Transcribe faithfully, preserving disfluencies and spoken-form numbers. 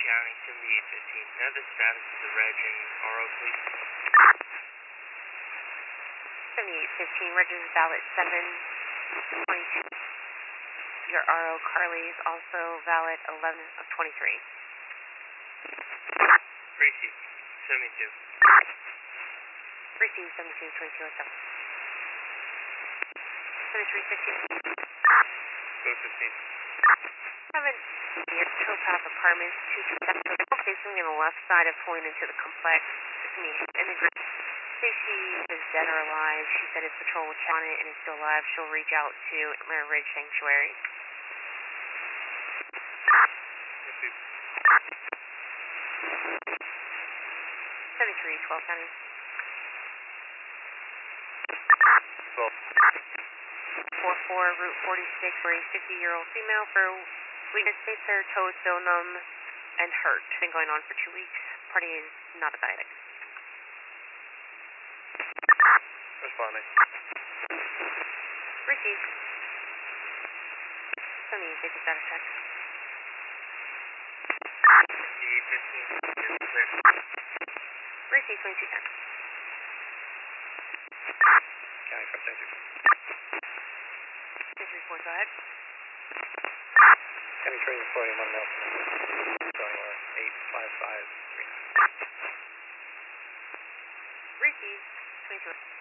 County, seventy-eight fifteen. Now the status of the reg and R O, please. seventy-eight fifteen, reg is valid seven twenty-two. Your R O, Carly, is also valid eleven of twenty-three. Receive, seventy-two. Receive seventy-two, twenty-two oh seven. seventy-three fifteen. Go fifteen. Seven near Towpath Apartments, two two seven. Facing on the left side of pulling into the complex. It's me. And the group say she is dead or alive. She said his patrol will check on it and is still alive. She'll reach out to Mare Ridge Sanctuary. seventy-three, twelve County. twelve. four four, Route forty-six, for a fifty-year-old female for weakness, face her toes still numb and hurt. Been going on for two weeks. Party is not a diabetic. Responding. Receive. seventy-eight fifty status check. seventy-eight fifteen. Is clear. Receive twenty-two ten. County from Center. Please report, go ahead. County three reporting one Nelson. Going on eight five five three nine. Receive twenty-two.